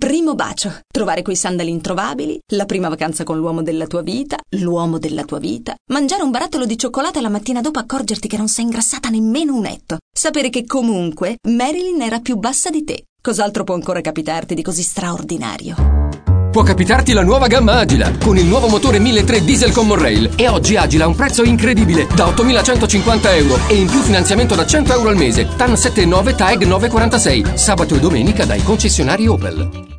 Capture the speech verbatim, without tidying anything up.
primo bacio, trovare quei sandali introvabili, la prima vacanza con l'uomo della tua vita, l'uomo della tua vita, mangiare un barattolo di cioccolata la mattina dopo accorgerti che non sei ingrassata nemmeno un etto, sapere che comunque Marilyn era più bassa di te. Cos'altro può ancora capitarti di così straordinario? Può capitarti la nuova gamma Agila con il nuovo motore milletrecento diesel con Morrail. E oggi Agila ha un prezzo incredibile da ottomilacentocinquanta euro e in più finanziamento da cento euro al mese. TAN sette virgola nove, TAEG nove virgola quarantasei. Sabato e domenica dai concessionari Opel.